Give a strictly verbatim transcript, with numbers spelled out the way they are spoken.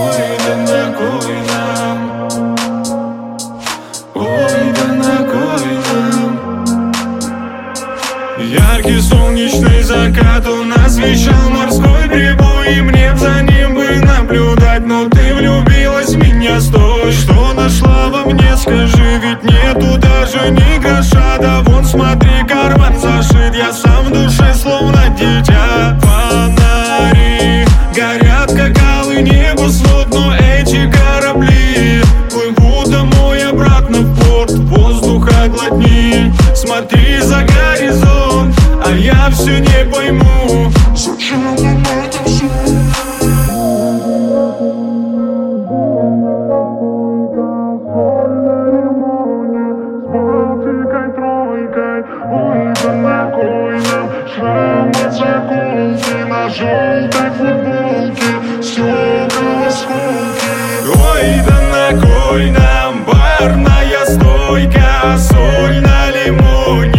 ой, да на кой нам, ой, да на кой нам. Яркий солнечный закат, он освещал морской прибой, и мне за ним бы наблюдать. Но ты влюбилась в меня, стой, что нашла во мне, скажи, ведь нету даже ни гроша. Да вон смотри, карман зашит, я сам в душе словно дитя. Фонари горят, как алый небосвод, но эти корабли плывут домой обратно в порт. Воздуха глотни, смотри за горизонт, а я все не пойму, зачем нам это все. Ой, да на кой нам шрам от заколки на желтой футболке, стекла осколки. Ой, да на кой нам барная стойка, соль на лимоне.